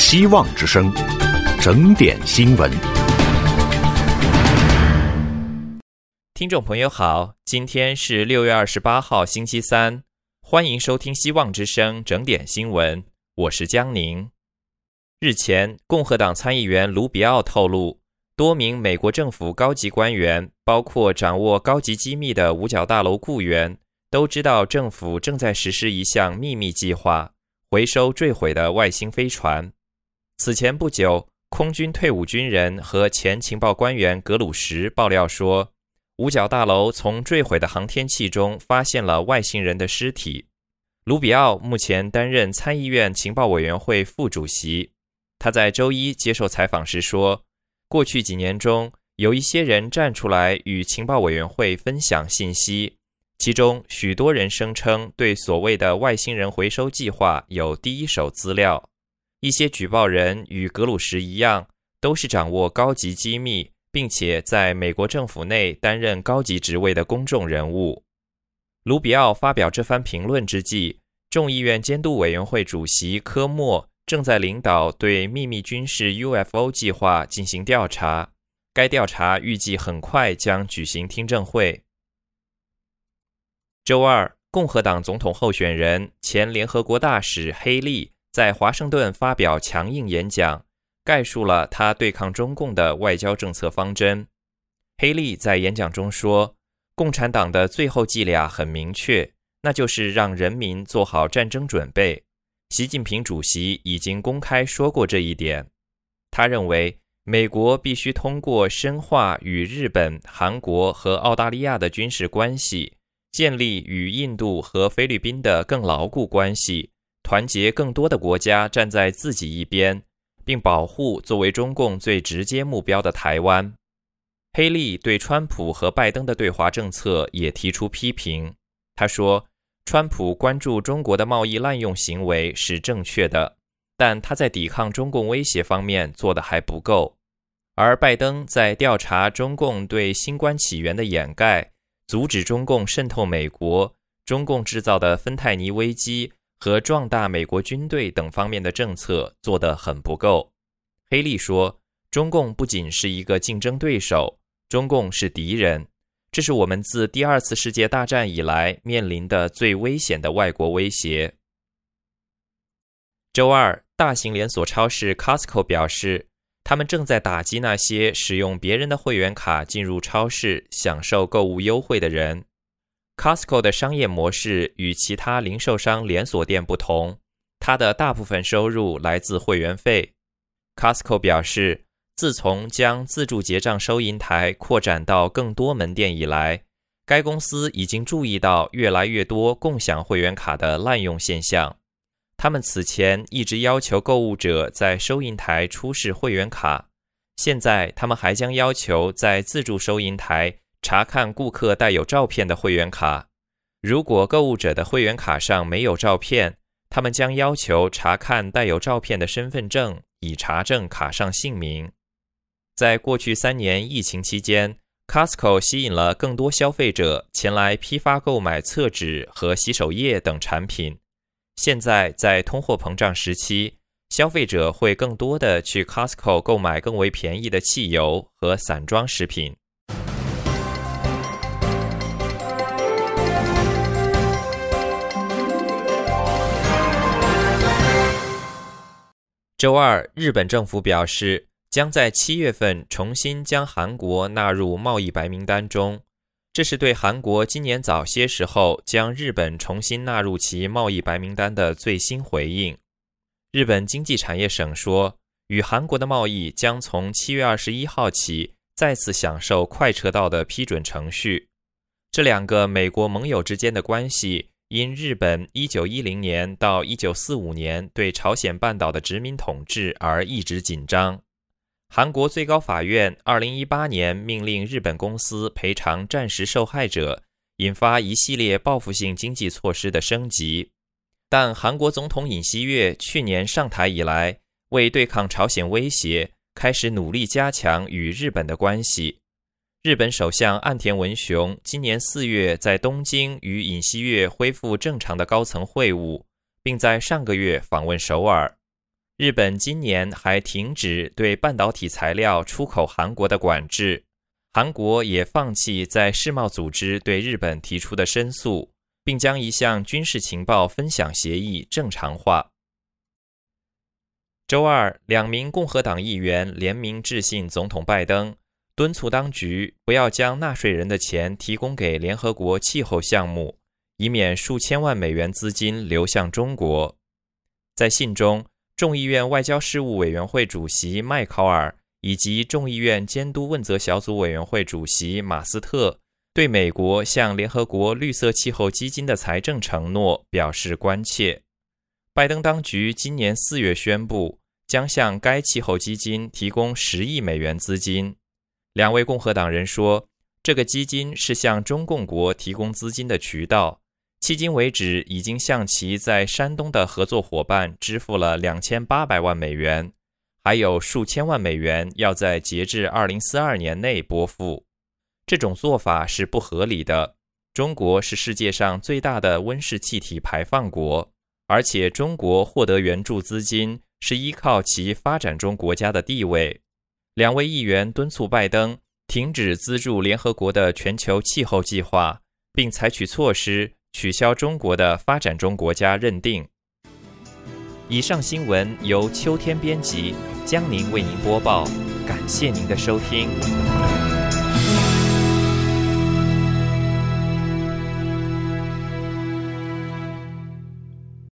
希望之声，整点新闻。 听众朋友好，今天是6月28号星期三，欢迎收听希望之声整点新闻，我是江宁。日前，共和党参议员卢比奥透露，多名美国政府高级官员，包括掌握高级机密的五角大楼雇员，都知道政府正在实施一项秘密计划，回收坠毁的外星飞船。此前不久，空军退伍军人和前情报官员格鲁什爆料说，五角大楼从坠毁的航天器中发现了外星人的尸体。卢比奥目前担任参议院情报委员会副主席。他在周一接受采访时说，过去几年中，有一些人站出来与情报委员会分享信息，其中许多人声称对所谓的外星人回收计划有第一手资料。一些举报人与格鲁什一样，都是掌握高级机密，并且在美国政府内担任高级职位的公众人物。卢比奥发表这番评论之际，众议院监督委员会主席科莫正在领导对秘密军事 UFO 计划进行调查，该调查预计很快将举行听证会。周二，共和党总统候选人、前联合国大使黑利在华盛顿发表强硬演讲，概述了他对抗中共的外交政策方针。黑利在演讲中说，共产党的最后伎俩很明确，那就是让人民做好战争准备。习近平主席已经公开说过这一点。他认为，美国必须通过深化与日本、韩国和澳大利亚的军事关系，建立与印度和菲律宾的更牢固关系，团结更多的国家站在自己一边，并保护作为中共最直接目标的台湾。黑利对川普和拜登的对华政策也提出批评。他说，川普关注中国的贸易滥用行为是正确的，但他在抵抗中共威胁方面做得还不够。而拜登在调查中共对新冠起源的掩盖、阻止中共渗透美国、中共制造的芬太尼危机和壮大美国军队等方面的政策做得很不够。黑利说，中共不仅是一个竞争对手，中共是敌人。这是我们自第二次世界大战以来面临的最危险的外国威胁。周二，大型连锁超市 Costco 表示，他们正在打击那些使用别人的会员卡进入超市享受购物优惠的人。Costco 的商业模式与其他零售商连锁店不同，它的大部分收入来自会员费。Costco 表示，自从将自助结账收银台扩展到更多门店以来，该公司已经注意到越来越多共享会员卡的滥用现象。他们此前一直要求购物者在收银台出示会员卡，现在他们还将要求在自助收银台查看顾客带有照片的会员卡。如果购物者的会员卡上没有照片，他们将要求查看带有照片的身份证，以查证卡上姓名。在过去3年疫情期间， Costco 吸引了更多消费者前来批发购买厕纸和洗手液等产品。现在在通货膨胀时期，消费者会更多的去 Costco 购买更为便宜的汽油和散装食品。周二，日本政府表示，将在7月份重新将韩国纳入贸易白名单中，这是对韩国今年早些时候将日本重新纳入其贸易白名单的最新回应。日本经济产业省说，与韩国的贸易将从7月21号起再次享受快车道的批准程序。这两个美国盟友之间的关系因日本1910年到1945年对朝鲜半岛的殖民统治而一直紧张。韩国最高法院2018年命令日本公司赔偿战时受害者，引发一系列报复性经济措施的升级。但韩国总统尹锡悦去年上台以来，为对抗朝鲜威胁，开始努力加强与日本的关系。日本首相岸田文雄今年4月在东京与尹锡悦恢复正常的高层会晤，并在上个月访问首尔。 日本今年还停止对半导体材料出口韩国的管制，韩国也放弃在世贸组织对日本提出的申诉，并将一项军事情报分享协议正常化。周二，2名共和党议员联名致信总统拜登，敦促当局不要将纳税人的钱提供给联合国气候项目，以免数千万美元资金流向中国。在信中，众议院外交事务委员会主席麦考尔以及众议院监督问责小组委员会主席马斯特对美国向联合国绿色气候基金的财政承诺表示关切。拜登当局今年4月宣布，将向该气候基金提供10亿美元资金。2位共和党人说，这个基金是向中共国提供资金的渠道，迄今为止已经向其在山东的合作伙伴支付了2800万美元，还有数千万美元要在截至2042年内拨付。这种做法是不合理的。中国是世界上最大的温室气体排放国，而且中国获得援助资金是依靠其发展中国家的地位。2位议员敦促拜登停止资助联合国的全球气候计划，并采取措施取消中国的发展中国家认定。以上新闻由秋天编辑，江宁为您播报，感谢您的收听。